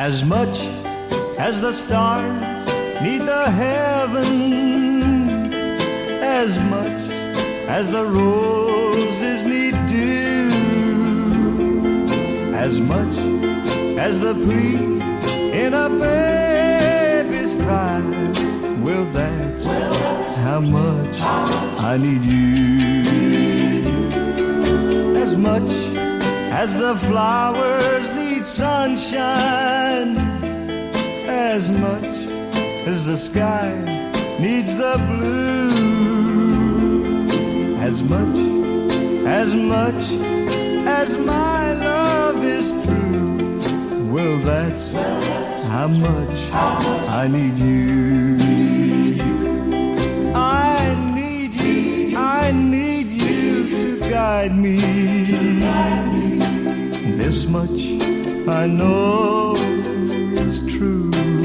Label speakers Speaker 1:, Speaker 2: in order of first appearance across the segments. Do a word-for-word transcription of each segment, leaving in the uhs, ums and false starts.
Speaker 1: As much as the stars need the heavens, as much as the roses need dew, as much as the plea in a baby's cry, well, that's how much I need you. As much as the flowers need sunshine, as much as the sky needs the blue, as much, as much as my love is true, well, that's, well, that's how, much how much I need you. Need you. I need you, I need you to guide me. To guide me. This much I know is true.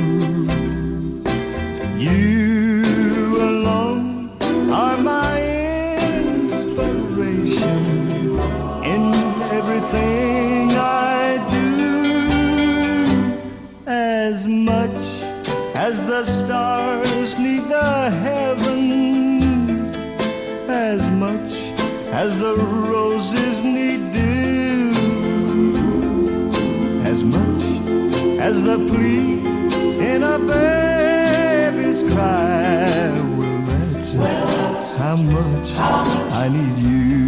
Speaker 1: You alone are my inspiration in everything I do. As much as the stars need the heavens, as much as the roses need dew, as much as the plea in a baby's cry, well, that's, well, that's how much, how much I need you.